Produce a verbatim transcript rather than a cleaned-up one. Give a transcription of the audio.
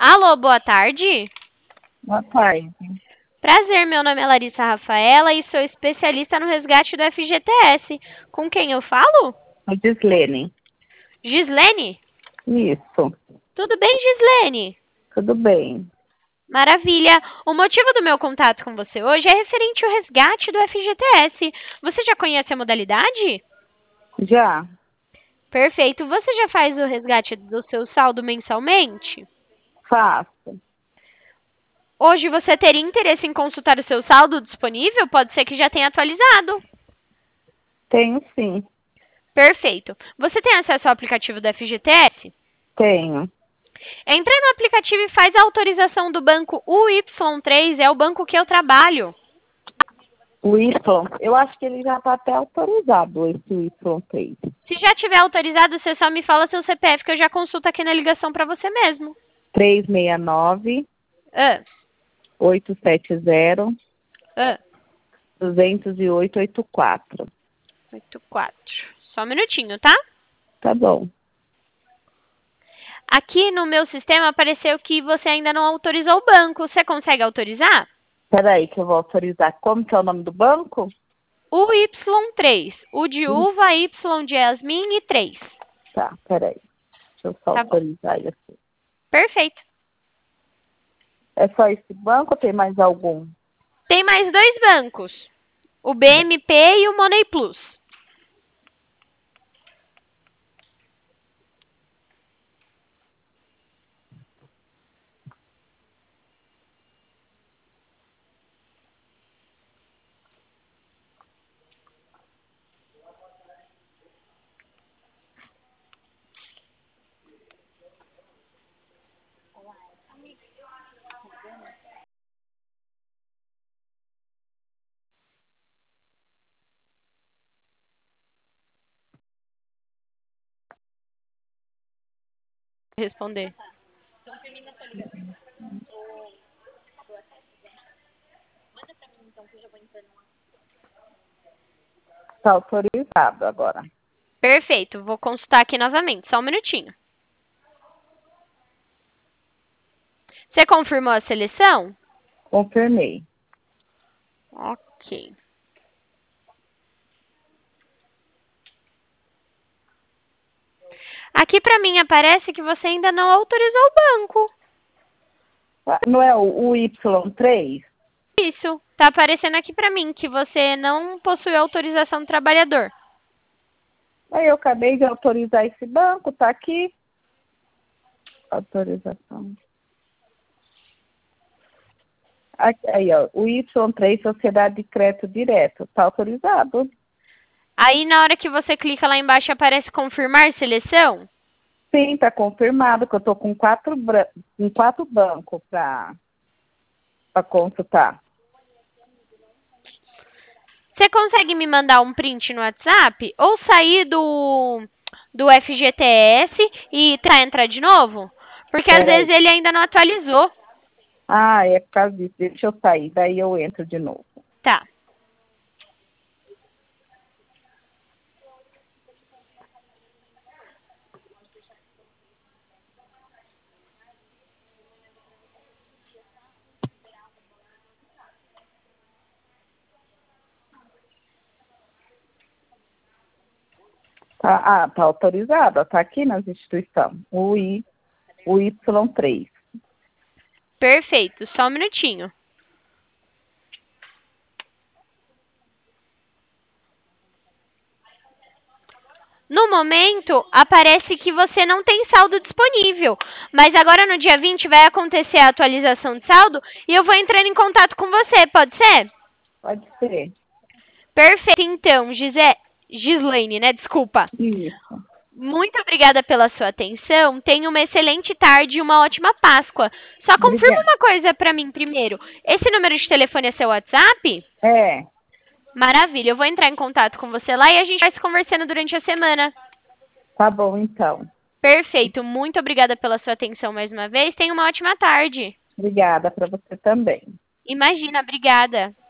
Alô, boa tarde. Boa tarde. Prazer, meu nome é Larissa Rafaela e sou especialista no resgate do F G T S. Com quem eu falo? A Gislene. Gislene? Isso, Tudo bem, Gislene? tudo bem. Maravilha. O motivo do meu contato com você hoje é referente ao resgate do F G T S. Você já conhece a modalidade? Já? Perfeito. Você já faz o resgate do seu saldo mensalmente? Faço. Hoje você teria interesse em consultar o seu saldo disponível? Pode ser que já tenha atualizado. Tenho sim. Perfeito. Você tem acesso ao aplicativo do F G T S? Tenho. Entra no aplicativo e faz a autorização do banco U Y três, é o banco que eu trabalho. O Y, eu acho que ele já está até autorizado, esse Y três. Se já tiver autorizado, você só me fala seu C P F que eu já consulto aqui na ligação para você mesmo. três seis nove, Ah, oito sete zero, ah, dois zero oito oito quatro. oito quatro. Só um minutinho, tá? Tá bom. Aqui no meu sistema apareceu que você ainda não autorizou o banco. Você consegue autorizar? Peraí que eu vou autorizar. Como que é o nome do banco? U Y três. U de Hum, uva, Y de Yasmin e três. Tá, peraí. Deixa eu só Tá bom. autorizar isso. Perfeito. É só esse banco ou tem mais algum? Tem mais dois bancos. O B M P e o Money Plus. Responder. Tá autorizado agora. Perfeito. Vou consultar aqui novamente. Só um minutinho. Você confirmou a seleção? Confirmei. Ok. Aqui para mim aparece que você ainda não autorizou o banco. Ah, não é o o Y três? Isso. Tá aparecendo aqui para mim que você não possui autorização do trabalhador. Aí eu acabei de autorizar esse banco, tá aqui. Autorização. Aqui, aí, ó, o Y três, Sociedade de Crédito Direto, tá autorizado. Aí na hora que você clica lá embaixo aparece confirmar seleção. Sim, tá confirmado que eu tô com quatro, bran- com quatro bancos para para consultar. Você consegue me mandar um print no WhatsApp ou sair do, do F G T S e tra- entrar de novo? Porque às vezes Peraí. ele ainda não atualizou. Ah, é por causa disso. Deixa eu sair, daí eu entro de novo. Tá. Tá, ah, tá autorizado, ó, tá aqui nas instituições. O, I, o Y três. Perfeito. Só um minutinho. No momento, aparece que você não tem saldo disponível. Mas agora no dia vinte vai acontecer a atualização de saldo e eu vou entrando em contato com você, pode ser? Pode ser. Perfeito, então, Gise... Gislaine, né? Desculpa. Isso. Muito obrigada pela sua atenção. Tenha uma excelente tarde e uma ótima Páscoa. Só confirma Obrigada. uma coisa para mim primeiro. Esse número de telefone é seu WhatsApp? É, Maravilha, eu vou entrar em contato com você lá e a gente vai se conversando durante a semana. tá bom então. Perfeito, muito obrigada pela sua atenção mais uma vez. Tenha uma ótima tarde. Obrigada para você também. Imagina, obrigada.